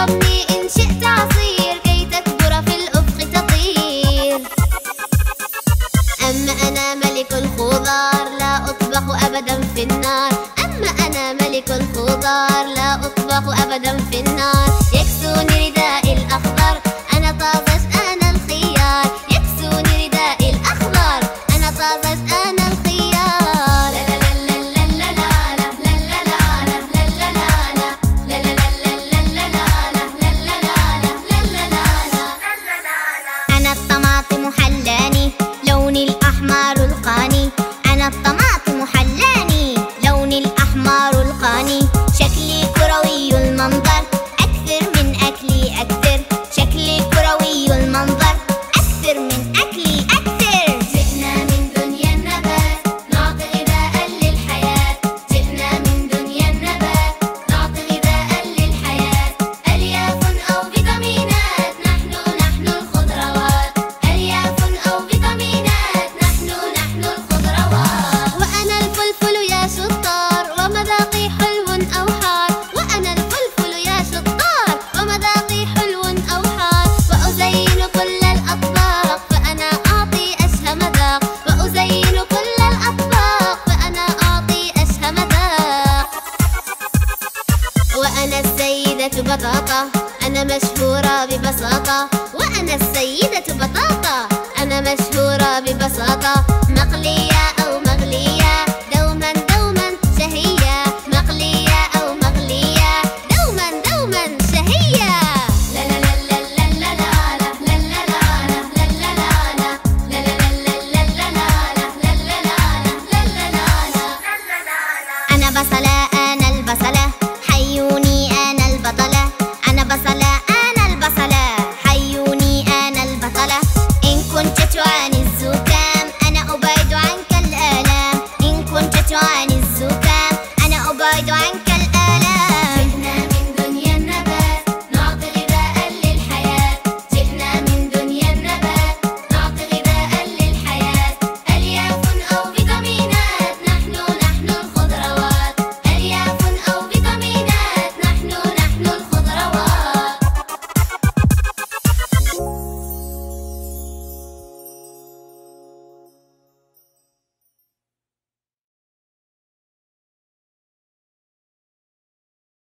اشربني إن شئت عصير كي تكبر في الأفق تطير. أما أنا ملك الخضار لا أطبخ أبدا في النار. أما أنا ملك الخضار لا أطبخ أبدا في النار. يكسوني ردائي الأخضر أنا طازج أنا الخيار. يكسوني ردائي الأخضر أنا طازج أنا الخيار. لا لا لا لا لا لا لا لا لا لا لا لا لا لا لا. أنا الطماطم حلاني لوني الأحمر القاني. أنا الطماطم حلاني لوني الأحمر القاني. شكلي كروي المنظر أكثر من أكلي أكثر. شكلي كروي المنظر أكثر من أكلي أكثر. جئنا من دنيا النبات نعطي غذاء للحياة. جئنا من دنيا النبات نعطي غذاء للحياة. ألياف أو فيتامينات نحن الخضروات. ألياف أو فيتامينات نحن الخضروات. وأنا الفلفل يا شطار ومذاقي حلو أو حار. وأنا الفلفل يا شطار ومذاقي حلو أو حار. وأزين كل الأطباق فأنا أعطي أشهى مذاق. وأزين كل الأطباق فأنا أعطي أشهى مذاق. وأنا السيدة بطاطا أنا مشهورة ببساطة. وأنا السيدة بطاطا أنا مشهورة ببساطة. مقلية